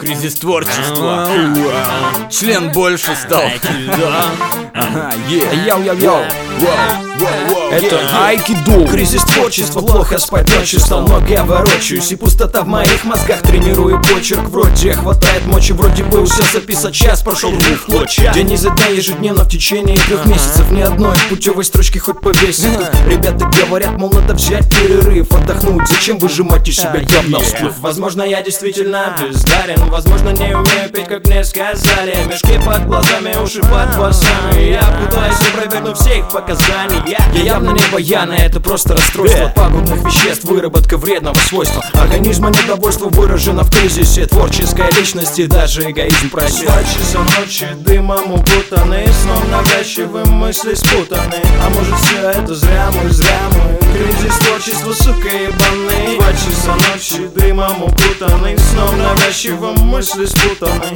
Кризис творчества. Член больше стал. Это айкидо. Кризис творчества, плохо спать ночью, стал много ворочаюсь. И пустота в моих мозгах, тренирую почерк. Вроде хватает мочи, вроде бы уселся писать, час прошел в клочья. День изо дня, ежедневно в течение 3 месяцев. Ни одной путевой строчки хоть повесить. Ребята говорят, мол, надо взять перерыв, отдохнуть. Зачем выжимать из себя явно всплыв? Возможно, я действительно бездарен. Возможно, не умею петь, как мне сказали. Мешки под глазами, уши под волосами. Я пытаюсь опровергнуть все их показания. Я явно не баян, это просто расстройство пагубных веществ, выработка вредного свойства организма, недовольство выражено в кризисе творческой личности, даже эгоизм просит. 2 часа ночи, дымом укутаны, сном навязчивым мысли спутаны. А может все это зря мы, кризис творчества, сука, ебаный. 2 часа ночи, дымом укутаны, сном навязчивым мысли спутаны.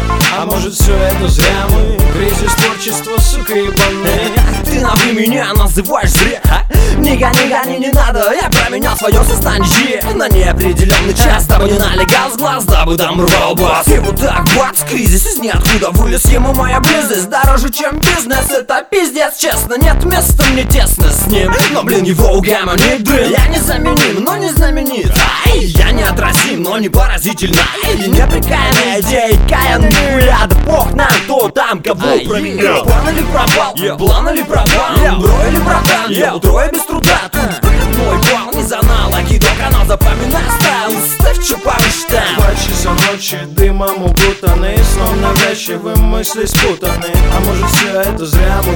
А может все это зря мы, кризис творчества, сука, ебаный. Ты нахуй меня называешь зря? Не гони, не надо, я променял свое сознание на неопределенный час, дабы не налегал с глаз, дабы там рвал бас. И вот так, бац, кризис из ниоткуда вылез ему моя близость. Дороже, чем бизнес, это пиздец, честно. Нет места, мне тесно с ним, но, блин, его угомонит дрын. Я незаменим, но не знаменит. Я неотразим, но не поразительно. И неприкаянная идея, каянный хуя. Да бог нам, кто там, кого променял. План или пропал, план или пропал, бро или братан, трое без труда. Тут мой план не за налоги, до канал запоминай стайл. Ставь чё повыштам. 2 часа ночи, дымом укутаны, сном навязчивым мысли спутаны. А может все это зря мы,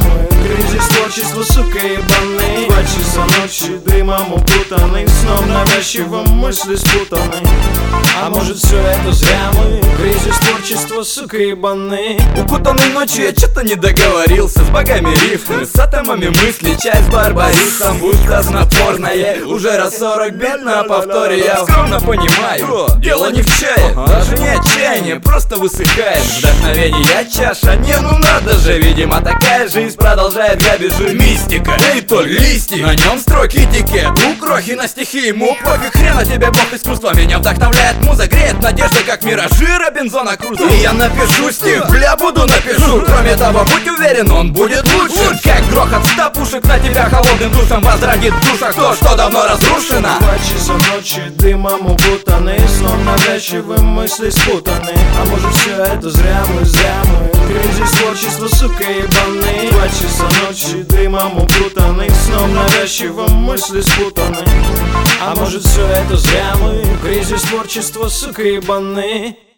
кризис творчества, сука, ебаный. 2 часа ночи, дымом укутаны, сном навязчивым мысли спутаны. А может все это зря мы, кризис творчества, сука, ебаный. Укутанный ночью, я что-то не договорился. С богами рифмы, с атомами мысли, чай с барбарисом, будто снотворное. Уже раз 40 бит на повторе, я скромно понимаю, дело не в чае, даже не отчаяние, просто высыхает вдохновение, чаша, не, ну надо же. Видимо, такая жизнь продолжает грабежи. Мистика, да и только листик, на нем строки этикет. У крохи на стихи, ему пофиг, хрена тебе бог искусства. Меня вдохновляет муза, греет надежда, как миражи Робинзона Круза. И я напишу стих, бля, напишу. Кроме того, будь уверен, он будет лучше. Как грохот 100 пушек на тебя холодным душем возродит в душах то, что давно разрушено. 2 часа ночи, дымом укутаны, сном навязчивым мысли спутаны. А может все это зря мы, кризис творчества, сука, ебаный. 2 часа ночи, дымом укутаны, сном навязчивым мысли спутаны. А может все это зря мы, кризис творчества, сука, ебаный.